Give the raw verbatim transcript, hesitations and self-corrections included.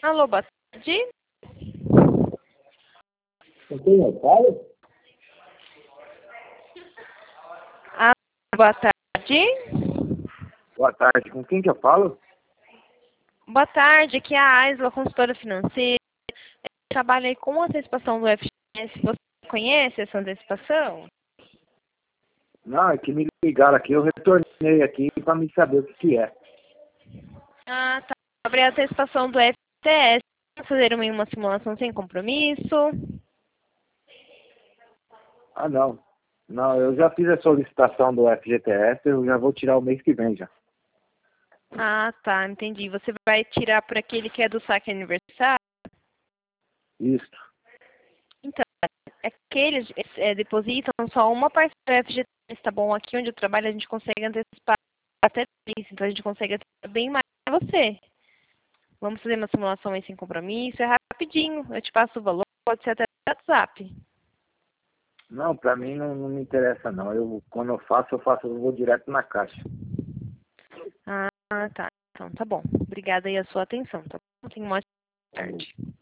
Alô, boa tarde. Com quem eu falo? Ah, boa tarde. Boa tarde, com quem que eu falo? Boa tarde, aqui é a Aisla, consultora financeira. Eu trabalhei com antecipação do F G S. Você conhece essa antecipação? Não, é que me ligaram aqui, eu retornei aqui para me saber o que que é. Ah, tá. Sobre a antecipação do F G S, vamos fazer uma, uma simulação sem compromisso. Ah, não. Não, eu já fiz a solicitação do F G T S, eu já vou tirar o mês que vem já. Ah, tá, entendi. Você vai tirar por aquele que é do saque aniversário? Isso. Então, aqueles é, depositam só uma parcela do F G T S, tá bom? Aqui onde eu trabalho a gente consegue antecipar até três, então a gente consegue antecipar bem mais pra você. Vamos fazer uma simulação aí sem compromisso, é rapidinho. Eu te passo o valor, pode ser até no WhatsApp. Não, para mim não, não me interessa não. Eu, quando eu faço, eu faço, eu vou direto na caixa. Ah, tá. Então, tá bom. Obrigada aí a sua atenção, tá bom? Tenha uma ótima tarde.